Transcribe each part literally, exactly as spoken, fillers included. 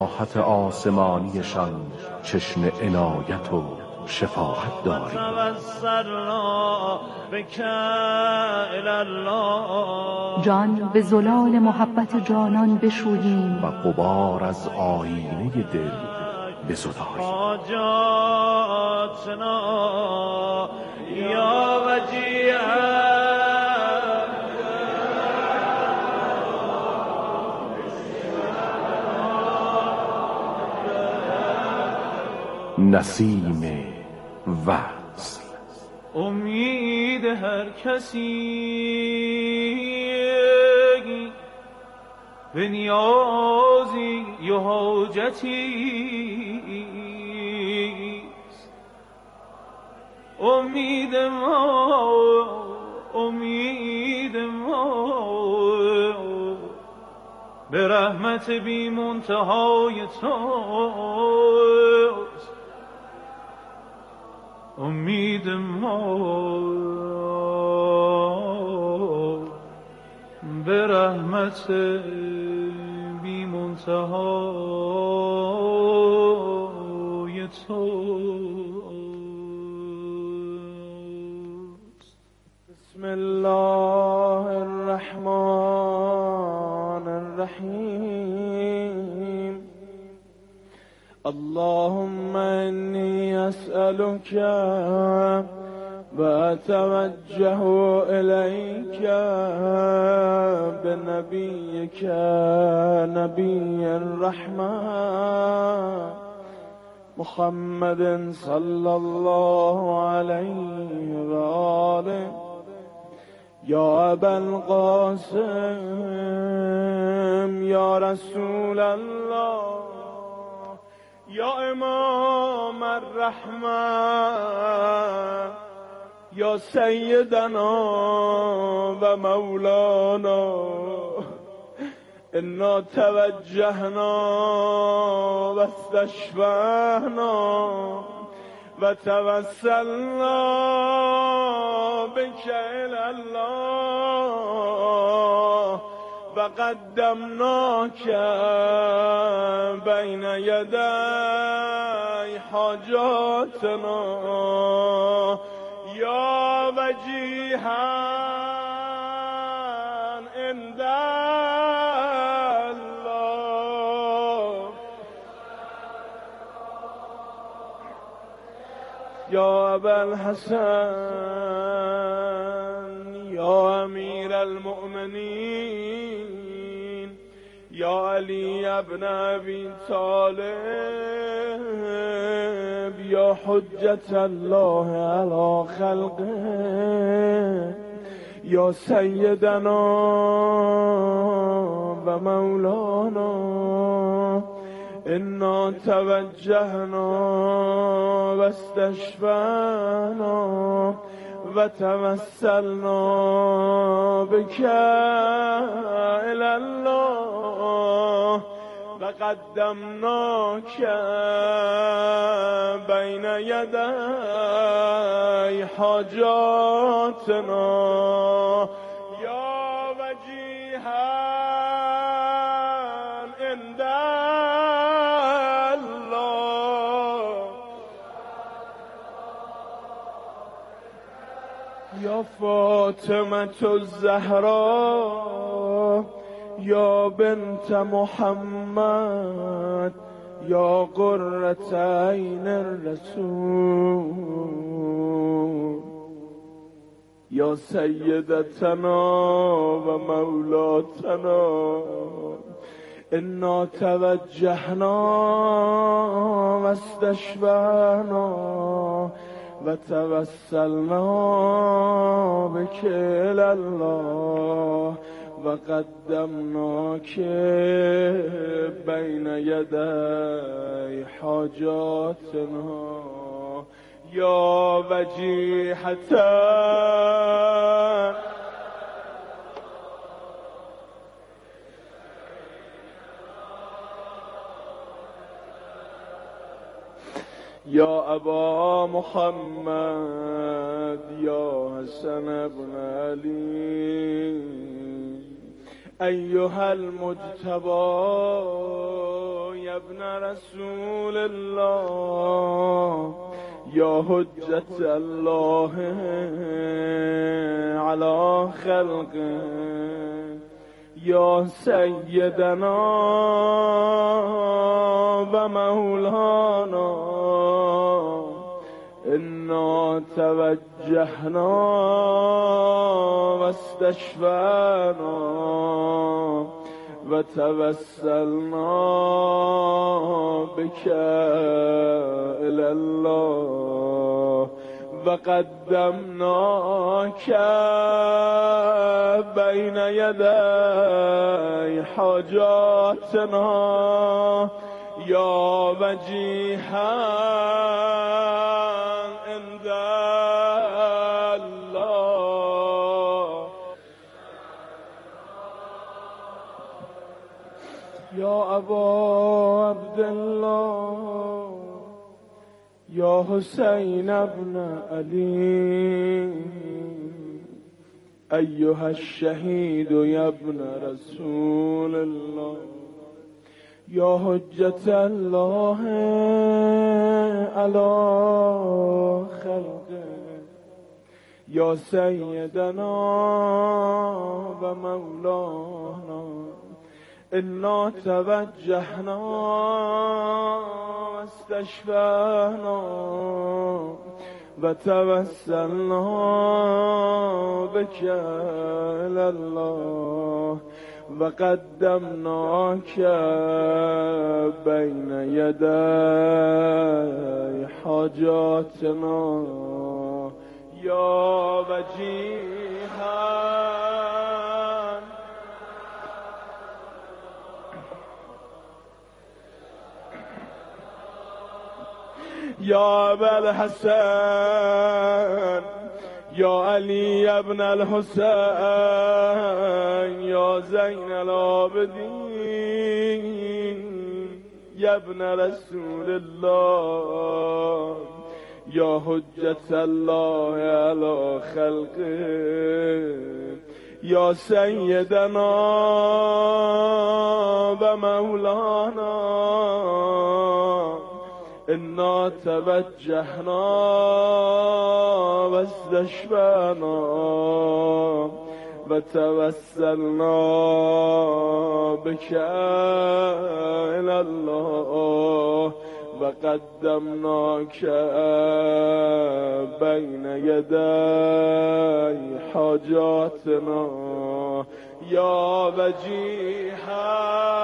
راحت آسمانیشان چشم عنایت و شفاعت داری. جان به زلال محبت جانان بشوییم و غبار از آینه دل بزداییم. یا وجیه نسیم وصل، امید هر کسی به نیازی و حاجتی است. امید ما امید ما به رحمت بی منتهای توست. امید ما به رحمت بی منتهای توست. بسم الله الرحمن الرحیم. اللهم انی اسألك و اتوجه الیک بنبیک نبی الرحمن محمد صلی الله علیه و آله. یا ابا القاسم یا رسول الله یا امام الرحمه یا سیدنا و مولانا انا توجهنا و استشفعنا و توسلنا بک الی الله و قدمناک بین یدی حاجاتنا یا وجیها عند الله یا ابا الحسن یا امیر المؤمنین یا علی ابن ابی طالب یا حجت الله علی خلقه یا سیدنا و مولانا انا توجهنا و استشفعنا و توسلنا بک الی الله و قدمناک بین یدی حاجاتنا یا وجیها عند الله یا فاطمة الزهرا یا بنت محمد یا قرة عین الرسول یا سیدتنا و مولاتنا انا توجهنا و استشفعنا و توسلنا بک الی الله و قدمناک بین یدی حاجاتنا یا وجیحة یا ابا محمد یا حسن ابن علی ایها المجتبی يا ابن رسول الله يا حجة الله على خلقه يا سيدنا ومولانا إنا توجهنا واستشفعنا وتوسلنا بك إلى الله وقدمناك بين يدي حاجاتنا يا وجيها عند الله يا أبا عبد الله يا حسين ابن علي أيها الشهيد يا ابن رسول الله يا حجة الله على خلقه يا سيدنا ومولانا إنا توجهنا واستشفعنا وتوسلنا بك إلى الله وقدمناك بين يدي حاجاتنا يا وجيها يا أبا الحسن يا علي يا ابن الحسين يا زين العابدين يا ابن رسول الله يا حجة الله على خلقه يا سيدنا ومولانا إنا توجهنا واستشفعنا وتوسلنا بك إلى الله وقدمناك بين يدي حاجاتنا يا وجيها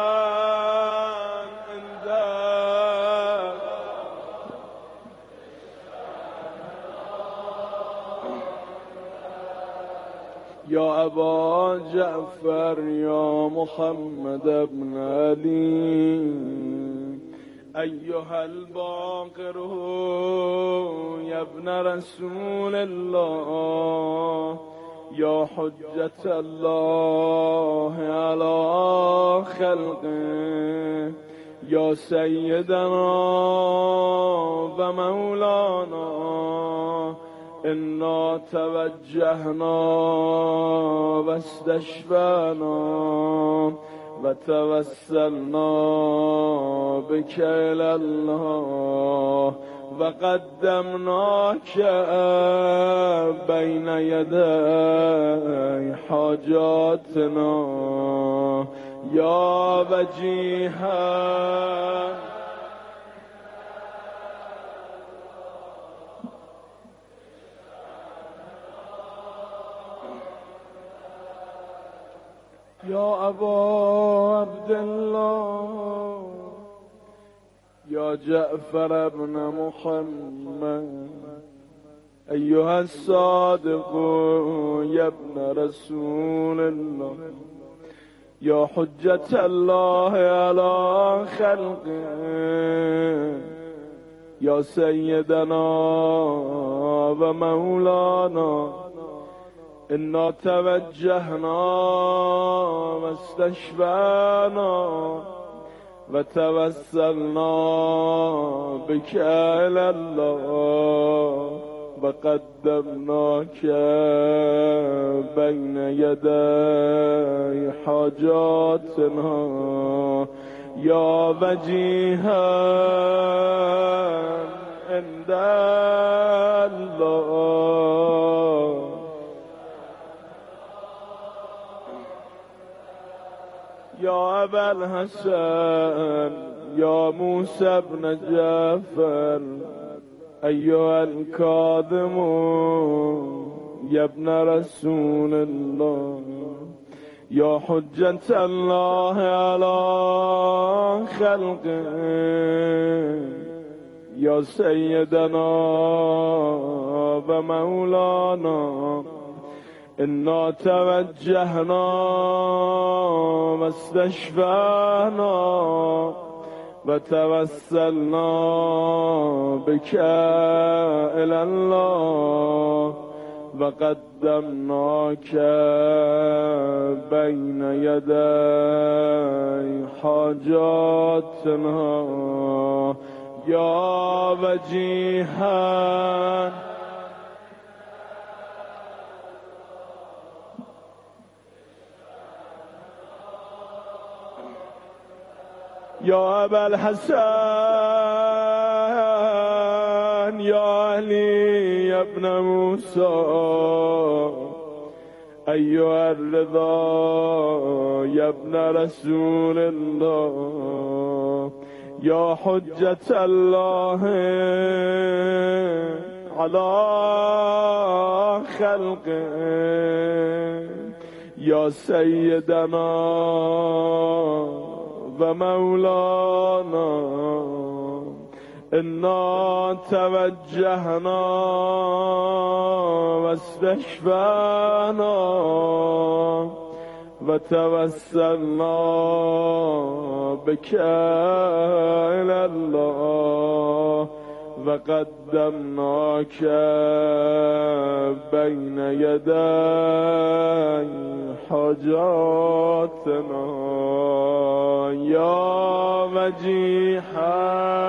يا أبا جعفر يا محمد بن علي أيها الباقر يا ابن رسول الله يا حجة الله على خلقه يا سيدنا ومولانا إنا توجهنا واستشفعنا وتوسلنا بك إلى الله وقدمناك بين يدي حاجاتنا يا وجيها يا أبا عبد الله يا جعفر بن محمد أيها الصادق يا ابن رسول الله يا حجة الله على خلقه يا سيدنا ومولانا إنا توجهنا واستشفعنا وتوسلنا بك إلى الله وقدمناك بين يدي حاجاتنا يا وجيها عند الله يا أبا الحسن يا موسى بن جعفر أيها الكاظم يا ابن رسول الله يا حجة الله على خلقه يا سيدنا ومولانا إنا توجهنا واستشفعنا وتوسلنا بك إلى الله وقدمناك بين يدي حاجاتنا يا وجيها يا أبا الحسن يا علي يا ابن موسى أيها الرضا يا ابن رسول الله يا حجة الله على خلقه يا سيدنا ومولانا إنا توجهنا واستشفعنا وتوسلنا بك إلى الله وقدمناك بين يدي حاجاتنا يا وجيها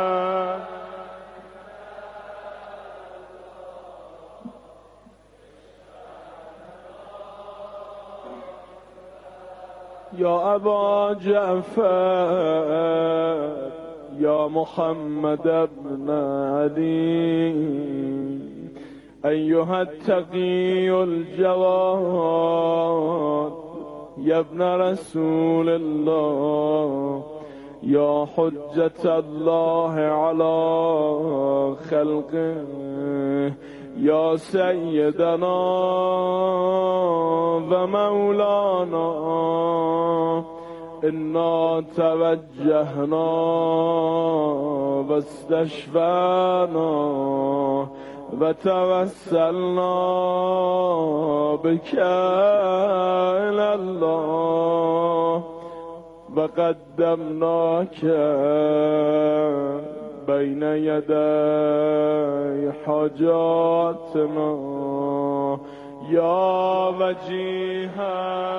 يا أبا جعفر يا محمد بن علي أيها التقي الجواد يا ابن رسول الله يا حجة الله على خلقه يا سيدنا ومولانا إنا توجهنا واستشفعنا وتوسلنا بك إلى الله وقدمناك بين يدي حاجاتنا يا وجيها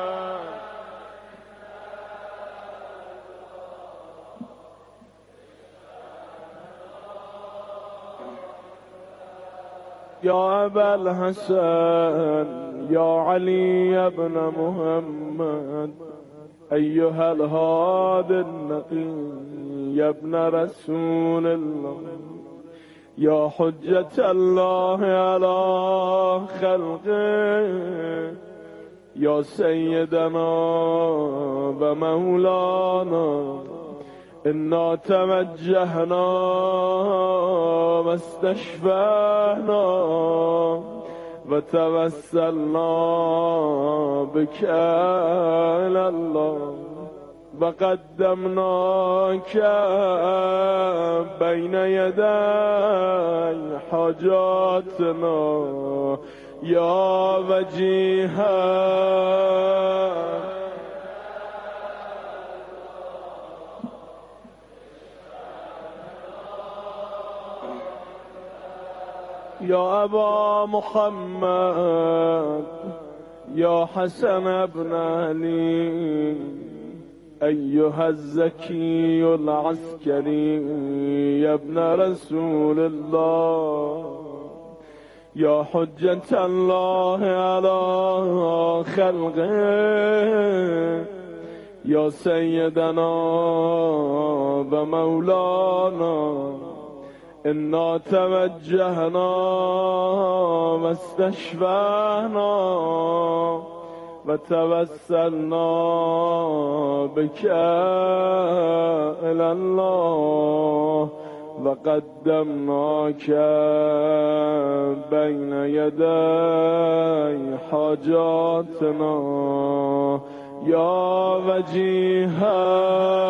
يا أبا الحسن يا علي يا ابن محمد أيها الهادي النقي يا ابن رسول الله يا حجة الله على خلقه يا سيدنا ومولانا إنا توجهنا واستشفعنا وتوسلنا بك إلى الله وقدمناك بين يدي حاجاتنا يا وجيها يا أبا محمد يا حسن بن علي أيها الزكي العسكري يا ابن رسول الله يا حجة الله على خلقه یا سیدنا و مولانا انا توجهنا و استشفعنا و توسلنا بك الی الله و قدمناک بین یدی حاجاتنا یا وجیها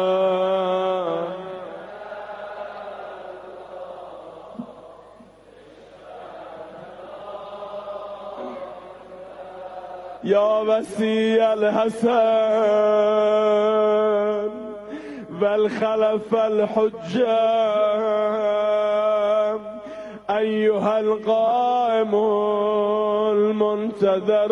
یا وسیع الحسن والخلف الحجة أيها القائم المنتظر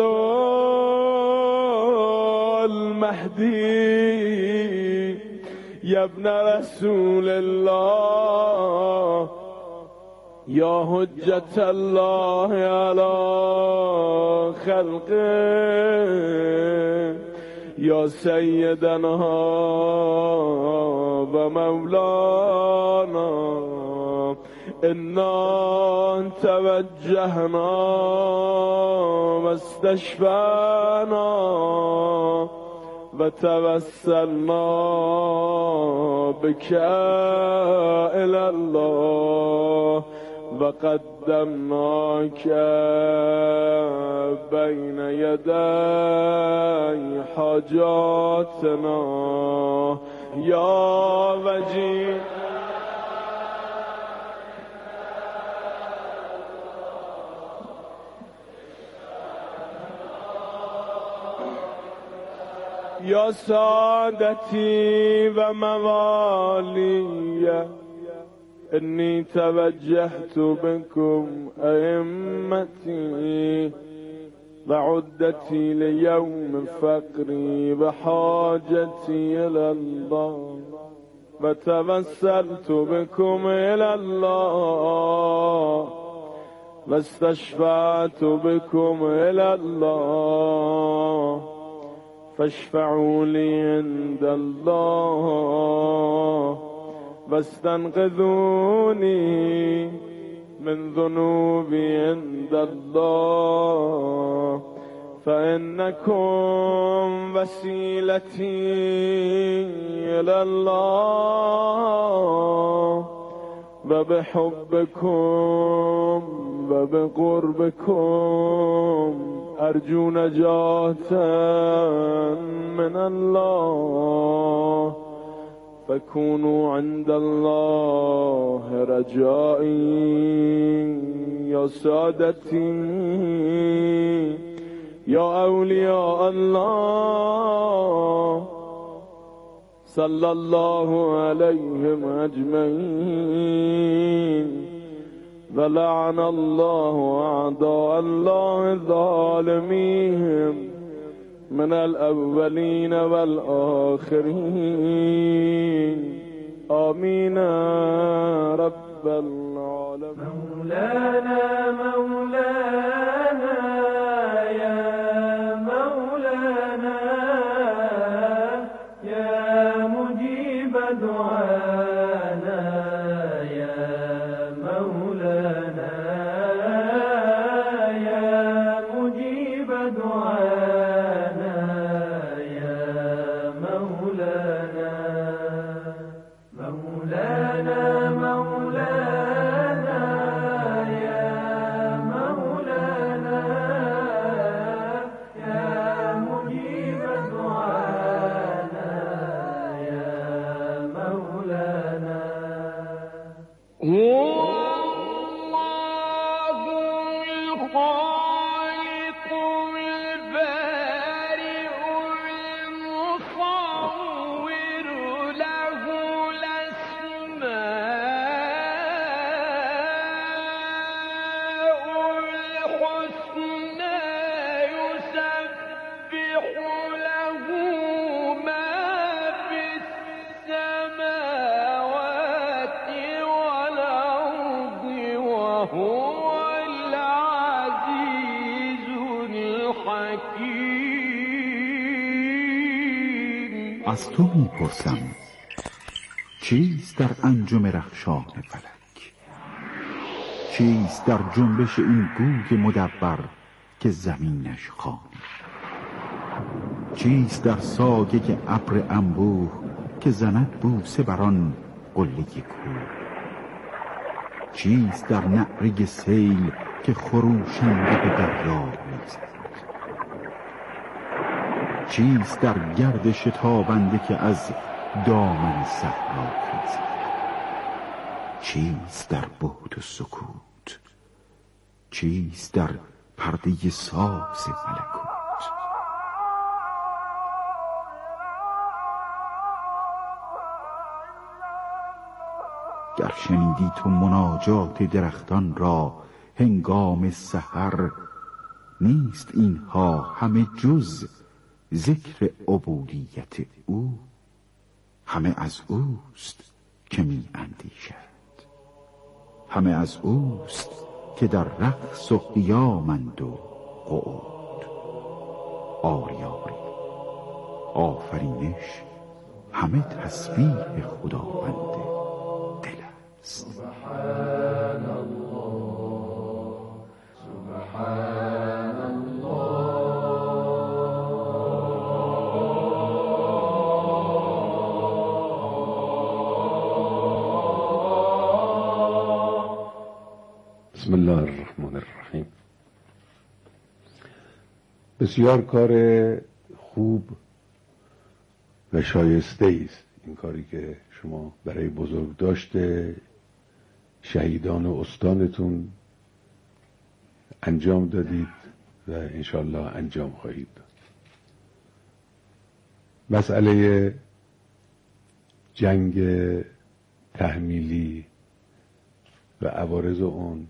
المهدي يا ابن رسول الله يا حجة الله على خلقه يا سيدنا ومولانا إنا توجهنا واستشفعنا وتوسلنا بك إلى الله وقدمناك بين يدي حاجاتنا يا وجيه يا سادتي وموالي إني توجهت بكم أئمتي وعدتي ليوم فقري وحاجتي إلى الله وتوسلت بكم إلى الله واستشفعت بكم إلى الله فاشفعوا لي عند الله واستنقذوني من ذنوبي عند الله فإنكم وسيلتي إلى الله وبحبكم وبقربكم أرجو نجاة من الله فكونوا عند الله رجائي يا سادتي يا أولياء الله صلى الله عليهم أجمعين ولعن الله أعداء الله الظالمين من الأولين والآخرين آمين رب العالمين مولانا مولانا يا مولانا يا مجيب دعانا يا مولانا يا مجيب دعانا مولانا مولانا مولانا يا مولانا يا مجيب دعانا يا مولانا هو الله الخالق البارئ المصور له الأسماء از تو میپرسم چیست در انجم رخشان فلک؟ چیست در جنبش این گوی مدبر که زمینش خانی؟ چیست در ساگه ابر انبوه که زند بوسه بران قله کوه؟ چیست در نعره سیل که خروشنده به دریا میزد؟ چیست در گرد شتابنده که از دامن صحرا خیزد؟ چیست در بعد و سکوت؟ چیست در پرده ساز ملکوت؟ گر شنیدی تو مناجات درختان را هنگام سحر، نیست اینها همه جز ذکر عبودیت او. همه از اوست که می اندیشد، همه از اوست که در رقص و قیامند و قعود. آری آری آفرینش همه تسبیح خداوند دل است. سبحان الله سبحان الله. بسم الله الرحمن الرحیم. بسیار کار خوب و شایسته است این کاری که شما برای بزرگ داشته شهیدان و استانتون انجام دادید و انشالله انجام خواهید داد. مسئله جنگ تحمیلی و عوارض اون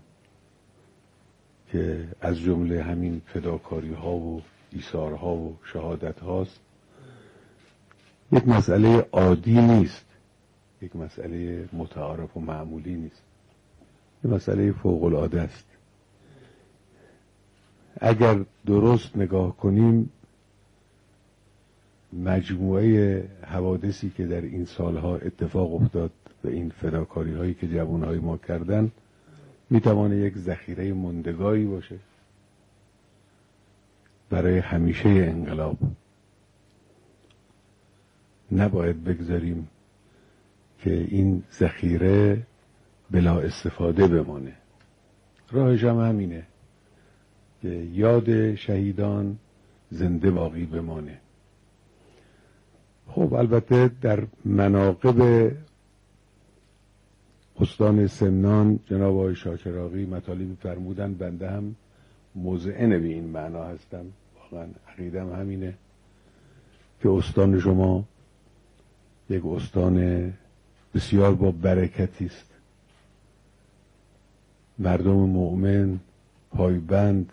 که از جمله همین فداکاری ها و ایثار ها و شهادت هاست، یک مسئله عادی نیست، یک مسئله متعارف و معمولی نیست، یک مسئله فوق العاده است. اگر درست نگاه کنیم مجموعه حوادثی که در این سالها اتفاق افتاد و این فداکاری هایی که جوانهای ما کردن میتوانه یک ذخیره ماندگاری باشه برای همیشه انقلاب. نباید بگذاریم که این ذخیره بلا استفاده بمانه. راهش هم همینه که یاد شهیدان زنده باقی بمانه. خب البته در مناقب استان سمنان جناب آقای شاکراقی مطالبی فرمودن، بنده هم مذعن به این معنا هستم. واقعا عقیدم همینه که استان شما یک استان بسیار با برکتی است. مردم مؤمن، پایبند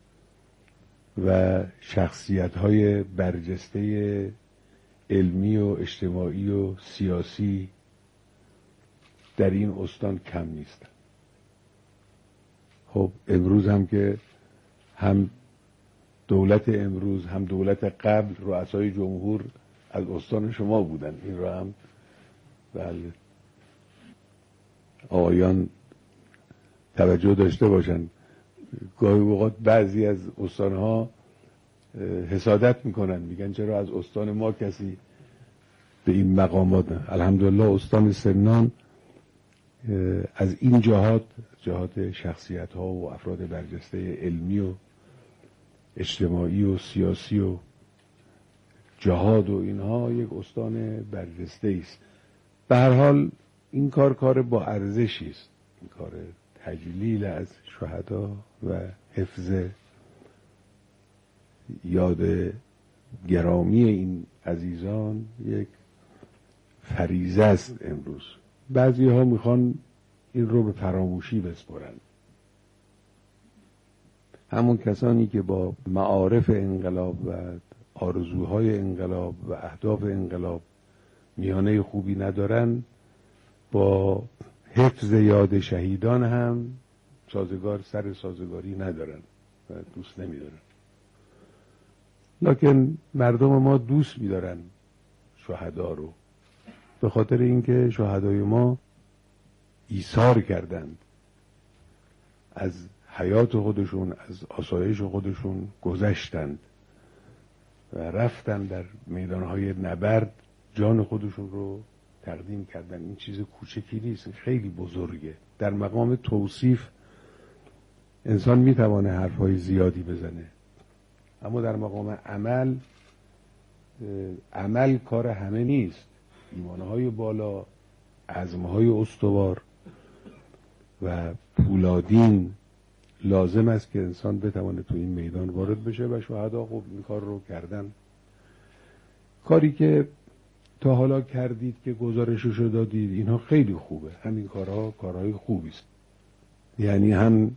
و شخصیت‌های برجسته علمی و اجتماعی و سیاسی در این استان کم نیستن. خب امروز هم که هم دولت امروز هم دولت قبل رؤسای جمهور از استان شما بودن. این را هم بله آقایان توجه داشته باشن. گاهی اوقات بعضی از استانها حسادت میکنن، میگن چرا از استان ما کسی به این مقامات نه. الحمدلله استان سمنان از این جهات جهات شخصیت ها و افراد برجسته علمی و اجتماعی و سیاسی و جهاد و اینها یک استان برجسته است. به هر حال این کار کار با ارزشی است. این کار تجلیل از شهدا و حفظ یاد گرامی این عزیزان یک فریضه است. امروز بعضی ها میخوان این رو به فراموشی بسپرن. همون کسانی که با معارف انقلاب و آرزوهای انقلاب و اهداف انقلاب میانه خوبی ندارن، با حفظ یاد شهیدان هم سازگار سر سازگاری ندارن و دوست نمیدارن. لکن مردم ما دوست میدارن شهدا رو، به خاطر اینکه شهدای ما ایثار کردند، از حیات خودشون، از آسایش خودشون گذشتند و رفتن در میدانهای نبرد جان خودشون رو تقدیم کردن. این چیز کوچکی نیست، خیلی بزرگه. در مقام توصیف انسان میتوانه حرفهای زیادی بزنه، اما در مقام عمل، عمل کار همه نیست. ایمانهای بالا، عزمهای استوار و پولادین لازم است که انسان بتوانه تو این میدان وارد بشه و شهدا خب این کار رو کردن. کاری که تا حالا کردید که گزارششو دادید اینها خیلی خوبه، همین کارها کارهای خوبی است. یعنی هم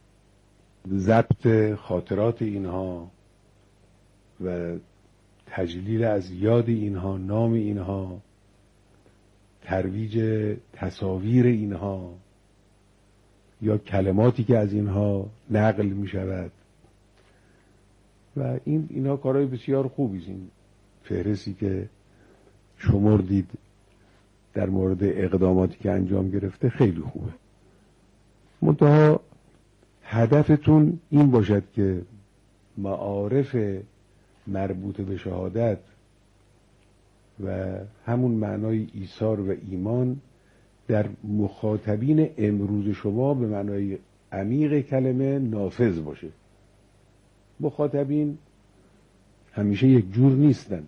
ضبط خاطرات اینها و تجلیل از یاد اینها، نام اینها، ترویج تصاویر اینها یا کلماتی که از اینها نقل می شود و این اینها کارهای بسیار خوبی است. این فهرستی که شمردید در مورد اقداماتی که انجام گرفته خیلی خوبه. منتها هدفتون این باشد که معارف مربوط به شهادت و همون معنای ایثار و ایمان در مخاطبین امروز شما به معنای عمیق کلمه نافذ باشه. مخاطبین همیشه یک جور نیستن.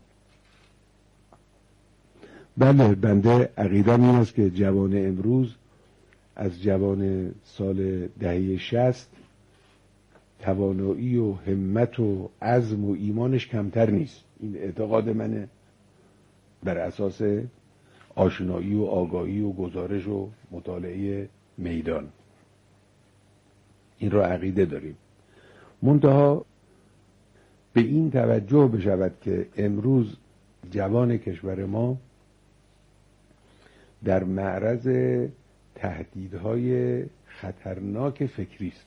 بله، بنده عقیدم این است که جوان امروز از جوان سال دهه شصت توانایی و همت و عزم و ایمانش کمتر نیست. این اعتقاد منه، بر اساس آشنایی و آگاهی و گزارش و مطالعه میدان این را عقیده داریم. منتها به این توجه بشود که امروز جوان کشور ما در معرض تهدیدهای خطرناک فکری است.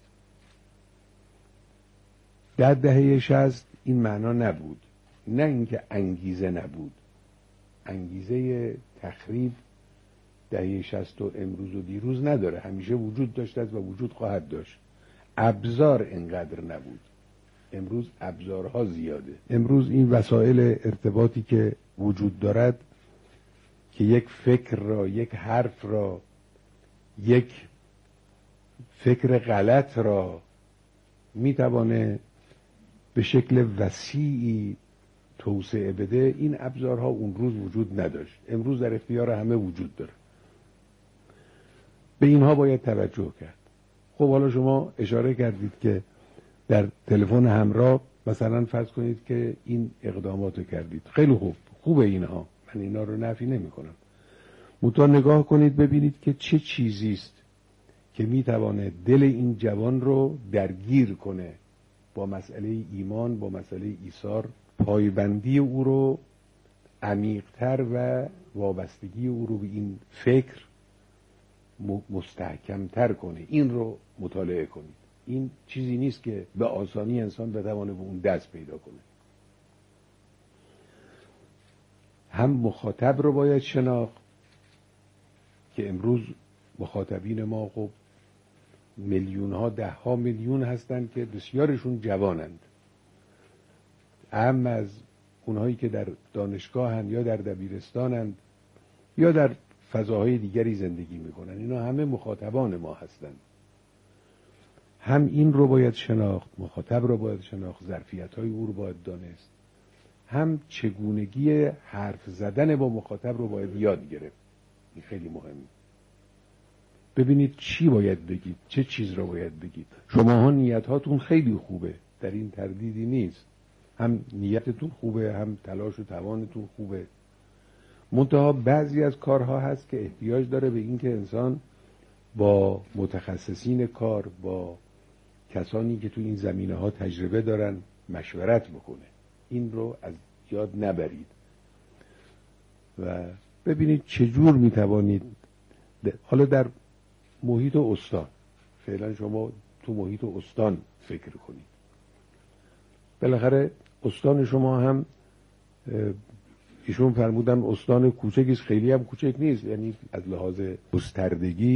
در دهه شصت این معنا نبود، نه اینکه انگیزه نبود. انگیزه تخریب دهه شصت و امروز و دیروز نداره، همیشه وجود داشته است و وجود خواهد داشت. ابزار اینقدر نبود. امروز ابزارها زیاده. امروز این وسایل ارتباطی که وجود دارد که یک فکر را، یک حرف را، یک فکر غلط را میتوانه به شکل وسیعی توسعه بده، این ابزارها اون روز وجود نداشت. امروز در اختیار همه وجود داره. به اینها باید توجه کرد. خب حالا شما اشاره کردید که در تلفن همراه مثلا فرض کنید که این اقداماتو کردید، خیلی خوب، خوبه اینها، من اینا رو نفی نمی کنم. منتها نگاه کنید ببینید که چه چیزی است که میتوانه دل این جوان رو درگیر کنه با مسئله ایمان، با مسئله ایثار، پایبندی او رو عمیق‌تر و وابستگی او رو به این فکر مستحکم‌تر کنه. این رو مطالعه کنید. این چیزی نیست که به آسانی انسان بتوانه به اون دست پیدا کنه. هم مخاطب رو باید شناخت که امروز مخاطبین ما خب میلیون ها، ده ها میلیون هستند که بسیارشون جوانند، اهم از اونهایی که در دانشگاهند یا در دبیرستانند یا در فضاهای دیگری زندگی میکنن. اینا همه مخاطبان ما هستند. هم این رو باید شناخت، مخاطب رو باید شناخت، ظرفیت‌های او رو باید دانست، هم چگونگی حرف زدن با مخاطب رو باید یاد گرفت. این خیلی مهمه. ببینید چی باید بگید، چه چیز رو باید بگید. شماها نیت‌هاتون خیلی خوبه، در این تردیدی نیست. هم نیتتون خوبه، هم تلاش و توانتون خوبه. منتها بعضی از کارها هست که احتیاج داره به این که انسان با متخصصین کار، با کسانی که تو این زمینه ها تجربه دارن مشورت بکنه. این رو از یاد نبرید و ببینید چجور میتوانید. حالا در محیط استان، فعلا شما تو محیط استان فکر کنید. بالاخره استان شما هم ایشون فرمودن استان کوچکیست، خیلی هم کوچک نیست، یعنی از لحاظ گستردگی